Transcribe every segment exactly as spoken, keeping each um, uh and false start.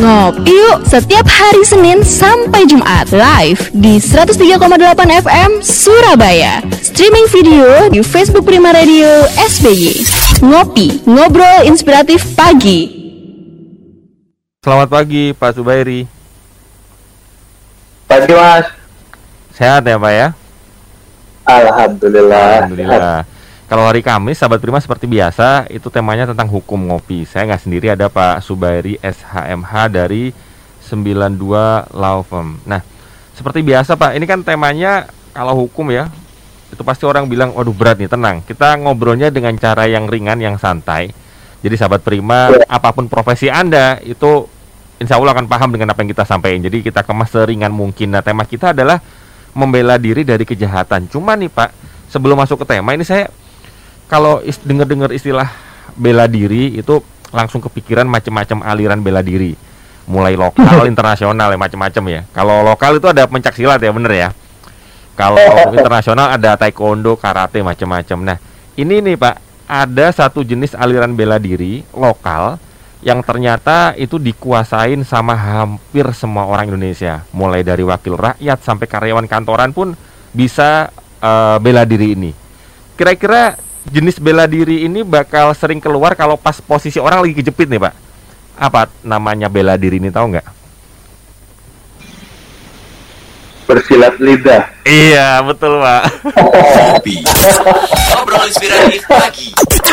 Ngopi yuk setiap hari Senin sampai Jumat live di seratus tiga koma delapan F M Surabaya. Streaming video di Facebook Prima Radio S B Y. Ngopi, ngobrol inspiratif pagi. Selamat pagi Pak Subairi. Pagi Mas. Sehat ya Pak ya? Alhamdulillah. Alhamdulillah. Kalau hari Kamis, sahabat Prima seperti biasa, itu temanya tentang hukum ngopi. Saya nggak sendiri, ada Pak Subairi S H M H dari sembilan dua Law Firm. Nah, seperti biasa Pak, ini kan temanya kalau hukum ya, itu pasti orang bilang, waduh berat nih, tenang. Kita ngobrolnya dengan cara yang ringan, yang santai. Jadi sahabat Prima, apapun profesi Anda, itu insya Allah akan paham dengan apa yang kita sampaikan. Jadi kita kemas seringan mungkin. Nah, tema kita adalah membela diri dari kejahatan. Cuma nih Pak, sebelum masuk ke tema ini saya kalau is, dengar-dengar istilah bela diri itu langsung kepikiran macam-macam aliran bela diri, mulai lokal, internasional ya macam-macam ya. Kalau lokal itu ada pencak silat ya, bener ya. Kalau internasional ada taekwondo, karate, macam-macam. Nah ini nih Pak, ada satu jenis aliran bela diri lokal yang ternyata itu dikuasain sama hampir semua orang Indonesia, mulai dari wakil rakyat sampai karyawan kantoran pun bisa uh, bela diri ini. Kira-kira jenis bela diri ini bakal sering keluar kalau pas posisi orang lagi kejepit nih Pak. Apa namanya bela diri ini, tahu nggak? Bersilat lidah. Iya betul Pak. Kopi. Ngobrol inspiratif pagi.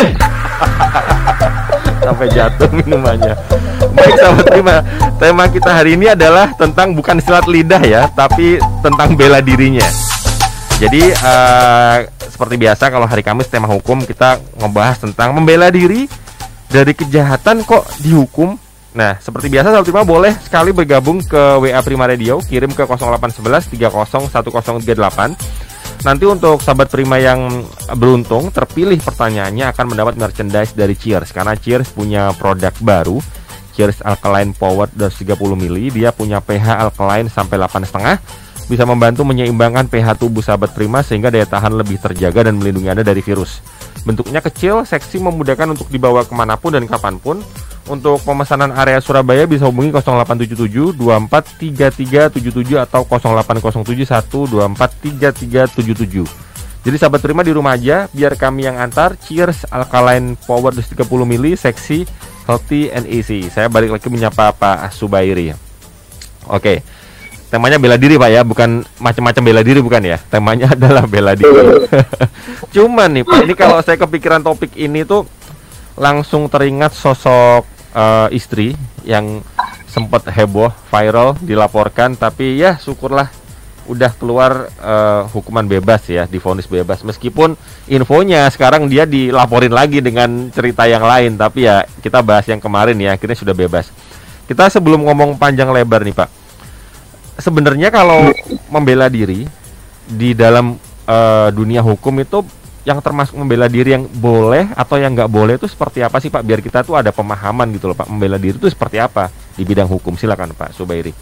Sampai jatuh minumannya. Baik sahabat Prima, tema kita hari ini adalah tentang bukan silat lidah ya, tapi tentang bela dirinya. Jadi uh, seperti biasa kalau hari Kamis tema hukum, kita ngebahas tentang membela diri dari kejahatan kok dihukum. Nah seperti biasa sahabat Prima boleh sekali bergabung ke W A Prima Radio, kirim ke nol delapan satu satu tiga nol satu nol tiga delapan. Nanti untuk sahabat Prima yang beruntung terpilih pertanyaannya akan mendapat merchandise dari Cheers. Karena Cheers punya produk baru, Cheers Alkaline Power dua ratus tiga puluh mililiter. Dia punya pH alkaline sampai delapan koma lima, bisa membantu menyeimbangkan pH tubuh sahabat Prima sehingga daya tahan lebih terjaga dan melindungi Anda dari virus. Bentuknya kecil, seksi, memudahkan untuk dibawa kemanapun dan kapanpun. Untuk pemesanan area Surabaya bisa hubungi nol delapan tujuh tujuh dua empat tiga tiga tujuh tujuh atau nol delapan nol tujuh satu dua empat tiga tiga tujuh tujuh. Jadi sahabat Prima di rumah aja, biar kami yang antar. Cheers Alkaline Power dua ratus tiga puluh mililiter, seksi, healthy and easy. Saya balik lagi menyapa Pak Subairi. Oke, temanya bela diri Pak ya, bukan macam-macam bela diri bukan ya. Temanya adalah bela diri. Cuman nih Pak, ini kalau saya kepikiran topik ini tuh langsung teringat sosok uh, istri yang sempat heboh, viral, dilaporkan, tapi ya syukurlah udah keluar uh, hukuman bebas ya, divonis bebas. Meskipun infonya sekarang dia dilaporin lagi dengan cerita yang lain, tapi ya kita bahas yang kemarin ya, akhirnya sudah bebas. Kita sebelum ngomong panjang lebar nih Pak, sebenarnya kalau membela diri di dalam uh, dunia hukum itu yang termasuk membela diri yang boleh atau yang nggak boleh itu seperti apa sih Pak? Biar kita tuh ada pemahaman gitu loh Pak, membela diri itu seperti apa di bidang hukum. Silakan Pak Subairi.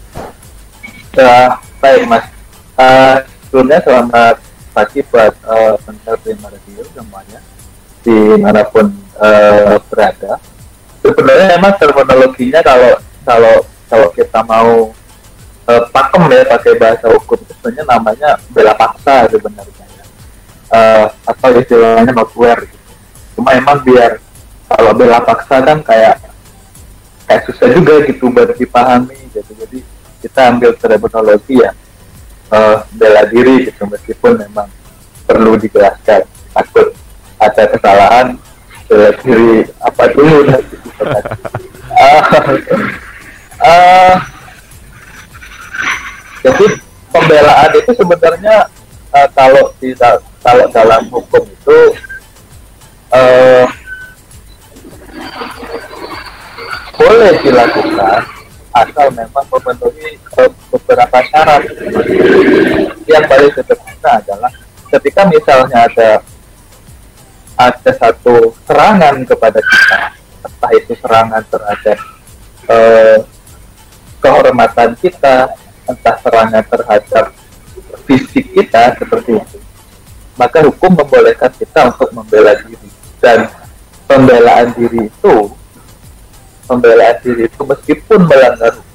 Uh, baik Mas. Uh, sebelumnya selamat pagi buat uh, pendengar Prima Radio semuanya dimanapun uh, berada. Sebenarnya memang terminologinya kalau kalau kalau kita mau uh, pakem ya pakai bahasa hukum itu sebenarnya namanya bela paksa sebenarnya. Uh, atau istilahnya malware gitu. Cuma emang biar kalau bela paksa kan kayak kayak susah juga gitu buat dipahami gitu. Jadi kita ambil terminologi ya uh, bela diri gitu, meskipun memang perlu dijelaskan, takut ada kesalahan bela diri apa dulu nanti gitu. uh, uh, jadi pembelaan itu sebenarnya uh, kalau tidak kalau dalam hukum itu uh, boleh dilakukan asal memang memenuhi uh, beberapa syarat. Yang paling sederhana adalah ketika misalnya ada ada satu serangan kepada kita, entah itu serangan terhadap uh, kehormatan kita, entah serangan terhadap fisik kita seperti itu, maka hukum membolehkan kita untuk membela diri. Dan pembelaan diri itu pembelaan diri itu meskipun melanggar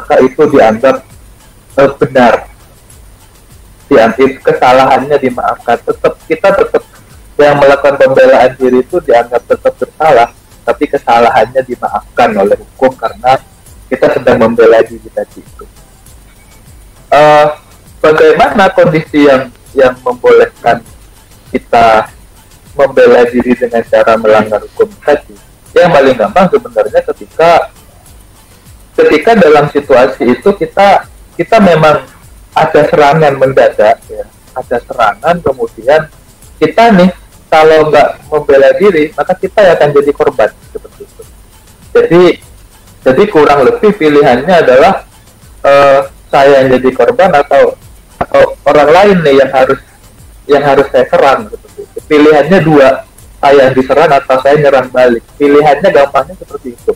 maka itu dianggap uh, benar, dianggap kesalahannya dimaafkan. Tetap kita tetap yang melakukan pembelaan diri itu dianggap tetap bersalah, tapi kesalahannya dimaafkan oleh hukum karena kita sedang membela diri tadi itu. Uh, bagaimana kondisi yang yang membolehkan kita membela diri dengan cara melanggar hukum tadi? Yang paling gampang sebenarnya ketika ketika dalam situasi itu kita kita memang ada serangan mendadak, ya, ada serangan, kemudian kita nih kalau nggak membela diri maka kita akan jadi korban seperti itu. Jadi jadi kurang lebih pilihannya adalah uh, saya yang jadi korban atau atau orang lain nih yang harus yang harus saya serang seperti itu. Pilihannya dua, saya yang diserang atau saya nyerang balik. Pilihannya gampangnya seperti itu.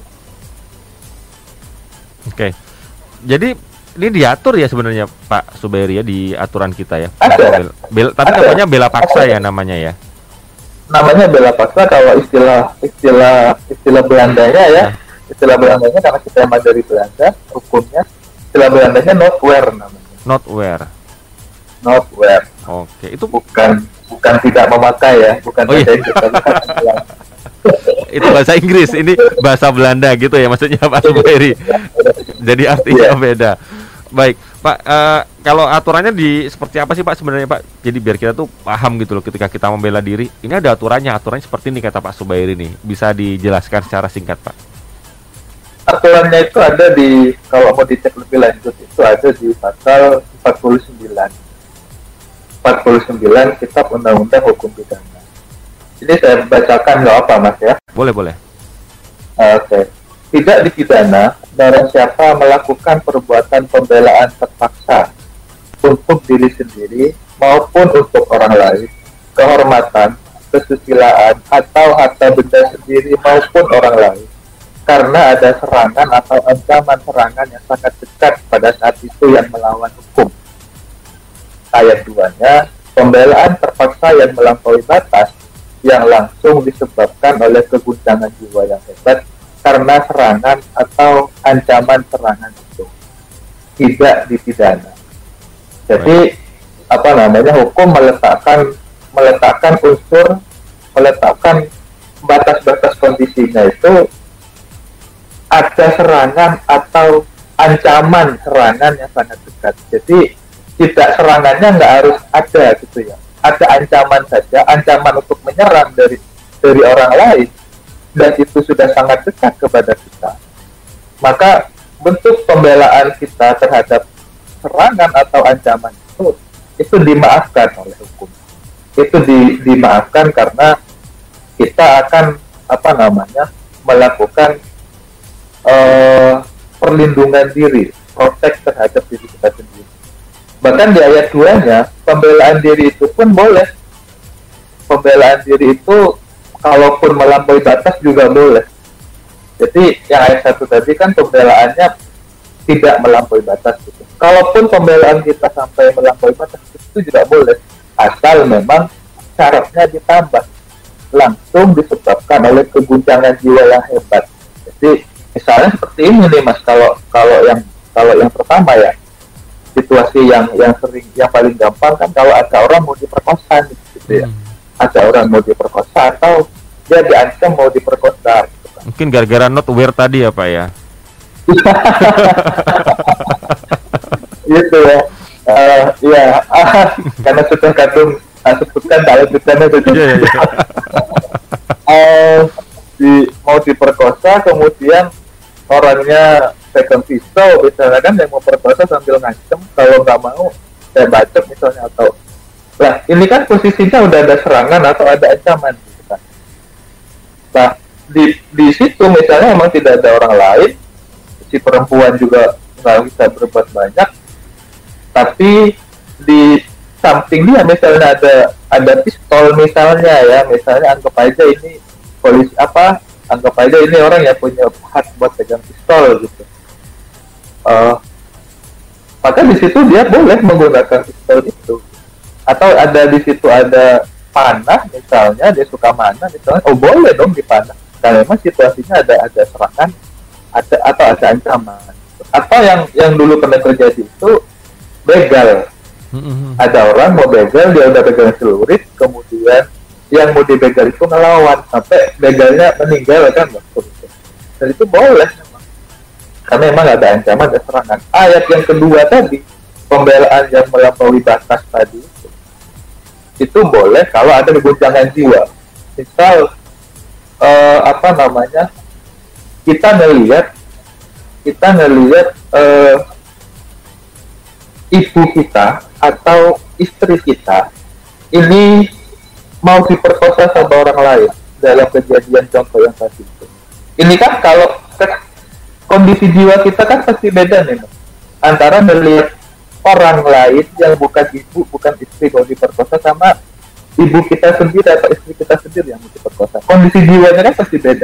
Oke. Jadi ini diatur ya sebenarnya Pak Subairi ya di aturan kita ya. Ada. Bel, tapi Ada. namanya bela paksa Ada. ya namanya ya. Namanya bela paksa kalau istilah istilah istilah Belandanya ya. Istilah Belandanya karena kita emang dari Belanda, hukumnya istilah Belandanya notweer namanya. Notweer. Notweer. Oke, itu Bukan bukan tidak memakai ya, bukan Oh, iya. bahasa Inggris, tapi kan itu bahasa Inggris, ini bahasa Belanda gitu ya maksudnya Pak Subairi. Jadi artinya Iya. beda. Baik, Pak, eh, kalau aturannya di seperti apa sih Pak sebenarnya Pak? Jadi biar kita tuh paham gitu loh ketika kita membela diri. Ini ada aturannya, aturannya seperti ini kata Pak Subairi nih. Bisa dijelaskan secara singkat Pak? aturannya itu ada di, kalau mau dicek lebih lanjut itu ada di pasal empat puluh sembilan empat puluh sembilan Kitab Undang-Undang Hukum Pidana. Ini saya bacakan nggak apa Mas ya? Boleh, boleh. Oke. Tidak dipidana barang siapa melakukan perbuatan pembelaan terpaksa untuk diri sendiri maupun untuk orang lain, kehormatan, kesusilaan, atau harta benda sendiri maupun orang lain, karena ada serangan atau ancaman serangan yang sangat dekat pada saat itu yang melawan hukum. Ayat dua-nya, pembelaan terpaksa yang melampaui batas yang langsung disebabkan oleh keguncangan jiwa yang hebat karena serangan atau ancaman serangan itu tidak dipidana. Jadi apa namanya, hukum meletakkan meletakkan unsur meletakkan batas-batas kondisinya itu ada serangan atau ancaman serangan yang sangat dekat. Jadi tidak serangannya nggak harus ada gitu ya. Ada ancaman saja, ancaman untuk menyerang dari dari orang lain, dan itu sudah sangat dekat kepada kita. Maka bentuk pembelaan kita terhadap serangan atau ancaman itu itu dimaafkan oleh hukum. Itu di, dimaafkan karena kita akan apa namanya melakukan uh, perlindungan diri, protek terhadap diri kita sendiri. Bahkan di ayat dua-nya, pembelaan diri itu pun boleh. Pembelaan diri itu kalaupun melampaui batas juga boleh. Jadi yang ayat satu tadi kan pembelaannya tidak melampaui batas gitu. Kalaupun pembelaan kita sampai melampaui batas itu juga boleh, asal memang syaratnya ditambah, langsung disebabkan oleh keguncangan jiwa yang hebat. Jadi misalnya seperti ini nih Mas, kalau kalau yang kalau yang pertama ya, situasi yang yang sering yang paling gampang kan kalau ada orang mau diperkosa gitu ya. Ada orang mau diperkosa atau dia diancam mau diperkosa gitu kan. Mungkin gara-gara not aware tadi ya Pak ya. Gitu ya. Uh, ya, karena sudah kadung uh, sebutkan dalam bencana itu. Iya, iya, iya. uh, di, mau diperkosa, kemudian orangnya pegang pisau misalnya kan, yang mau perkosa sambil ngancem, kalau nggak mau saya bacok misalnya, atau lah ini kan posisinya udah ada serangan atau ada ancaman gitu kan. Nah di di situ misalnya emang tidak ada orang lain, si perempuan juga nggak bisa berbuat banyak, tapi di samping dia misalnya ada ada pistol misalnya ya, misalnya anggap aja ini polisi apa anggap aja ini orang yang punya hak buat pegang pistol gitu. Uh, maka di situ dia boleh menggunakan pistol itu, atau ada di situ ada panah misalnya, dia suka mana misalnya, oh boleh dong dipanah karena memang situasinya ada ada serangan, ada atau ada ancaman. atau yang yang dulu pernah terjadi itu begal. Mm-hmm. Ada orang mau begal, dia udah pegang celurit, kemudian yang mau dibegal itu ngelawan sampai begalnya meninggal kan, dan itu boleh memang. Karena memang ada ancaman dan serangan. Ayat yang kedua tadi, pembelaan yang melampaui batas tadi itu, itu boleh kalau ada guncangan jiwa. Misal uh, apa namanya, kita ngelihat kita ngelihat uh, ibu kita atau istri kita ini mau diperkosa sama orang lain dalam kejadian contoh yang tadi itu. Ini kan kalau kondisi jiwa kita kan pasti beda nih, antara melihat orang lain yang bukan ibu, bukan istri mau diperkosa sama ibu kita sendiri atau istri kita sendiri yang mau diperkosa. Kondisi jiwanya kan pasti beda.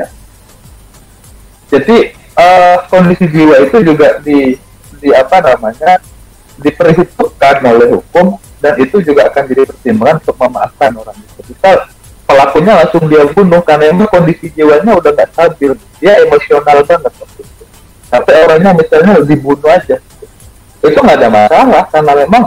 Jadi uh, kondisi jiwa itu juga di di apa namanya diperhitungkan oleh hukum, dan itu juga akan jadi pertimbangan untuk memaafkan orang itu. Misal pelakunya langsung dia bunuh karena emang kondisi jiwanya udah nggak stabil, dia emosional banget waktu itu. Tapi orangnya misalnya dibunuh aja, itu nggak ada masalah karena memang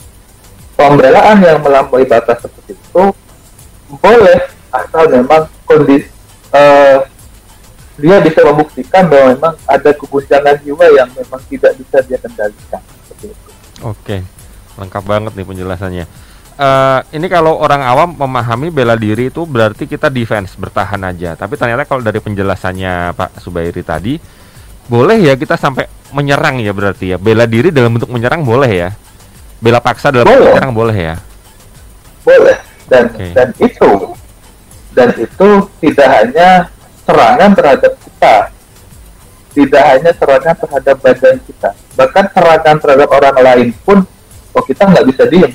pembelaan yang melampaui batas seperti itu boleh, asal memang kondisi uh, dia bisa membuktikan bahwa memang ada keguncangan jiwa yang memang tidak bisa dia kendalikan seperti itu. Oke, lengkap banget nih penjelasannya. Uh, ini kalau orang awam memahami bela diri itu berarti kita defense, bertahan aja. Tapi ternyata kalau dari penjelasannya Pak Subairi tadi, boleh ya kita sampai menyerang ya berarti ya. Bela diri dalam bentuk menyerang boleh ya. Bela paksa dalam bentuk menyerang boleh ya. Boleh. Dan okay. dan itu dan itu tidak hanya serangan terhadap kita, tidak hanya serangan terhadap badan kita, bahkan serangan terhadap orang lain pun, oh kita nggak bisa diem.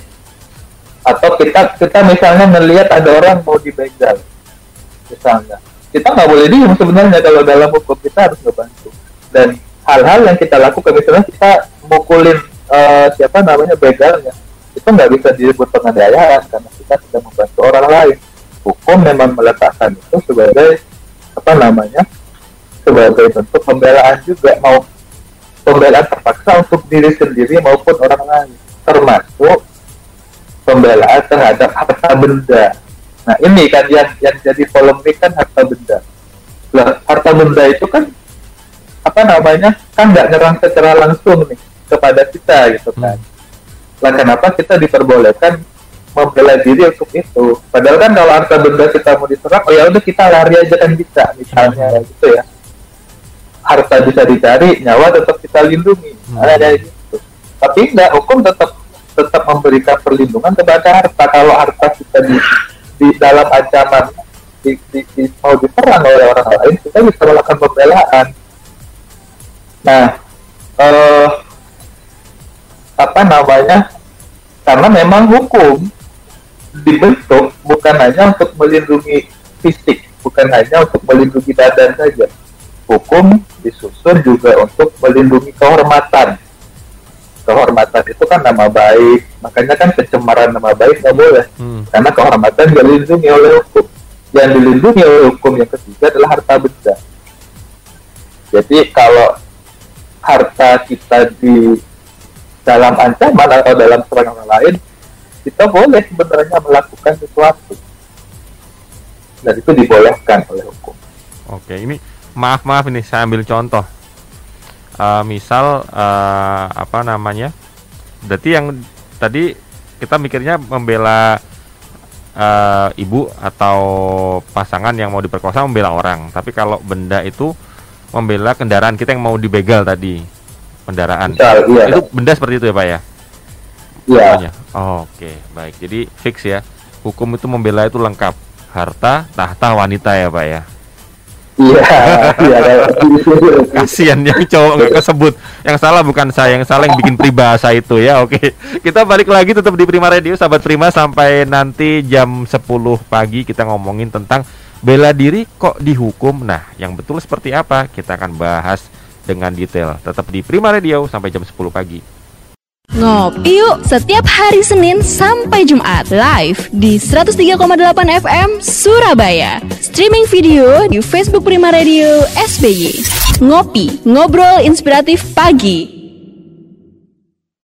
Atau kita kita misalnya melihat ada orang mau dibegal, misalnya, kita nggak boleh diem sebenarnya kalau dalam hukum, kita harus ngebantu. Dan hal-hal yang kita lakukan, misalnya kita mukulin uh, siapa namanya begalnya, itu nggak bisa disebut penganiayaan karena kita sedang membantu orang lain. Hukum memang meletakkan itu sebagai apa namanya sebagai bentuk pembelaan juga, mau pembelaan terpaksa untuk diri sendiri maupun orang lain, termasuk pembelaan terhadap harta benda. Nah ini kan yang yang jadi polemik kan harta benda. Lah harta benda itu kan apa namanya kan nggak nyerang secara langsung nih kepada kita gitu kan. Lah kenapa kita diperbolehkan membela diri untuk itu? Padahal kan kalau harta benda kita mau diserang, oh ya udah kita lari aja kan bisa, misalnya gitu ya. Harta bisa dicari, nyawa tetap kita lindungi. Nah, ada gitu. Tapi enggak, hukum tetap tetap memberikan perlindungan kepada harta. Kalau harta kita di, di dalam ancaman di, di, di, mau diserang oleh orang lain, kita bisa melakukan pembelaan. Nah, eh, apa namanya? Karena memang hukum dibentuk bukan hanya untuk melindungi fisik, bukan hanya untuk melindungi badan saja. Hukum disusun juga untuk melindungi kehormatan. Kehormatan itu kan nama baik, makanya kan pencemaran nama baik nggak boleh, hmm. karena kehormatan dilindungi oleh hukum. Yang dilindungi oleh hukum yang ketiga adalah harta benda. Jadi kalau harta kita di dalam ancaman atau dalam serangan orang lain, kita boleh sebenarnya melakukan sesuatu, dan itu dibolehkan oleh hukum. Oke, ini maaf maaf ini saya ambil contoh. Uh, misal uh, apa namanya? Berarti yang tadi kita mikirnya membela uh, ibu atau pasangan yang mau diperkosa, membela orang. Tapi kalau benda itu membela kendaraan kita yang mau dibegal tadi, kendaraan. Misal, iya. Itu benda seperti itu ya Pak ya? Iya. Oh, oke, okay. Baik. Jadi fix ya. Hukum itu membela itu lengkap. Harta, tahta, wanita ya Pak ya. Iya. Iya. Kasian yang cowok nggak kesebut. Yang salah bukan saya, yang salah yang bikin peribahasa itu ya. Oke. Okay. Kita balik lagi tetap di Prima Radio, sahabat Prima, sampai nanti jam sepuluh pagi kita ngomongin tentang bela diri kok dihukum. Nah, yang betul seperti apa? Kita akan bahas dengan detail. Tetap di Prima Radio sampai jam sepuluh pagi. Ngopi yuk setiap hari Senin sampai Jumat live di seratus tiga koma delapan F M Surabaya. Streaming video di Facebook Prima Radio S B Y. Ngopi, ngobrol inspiratif pagi.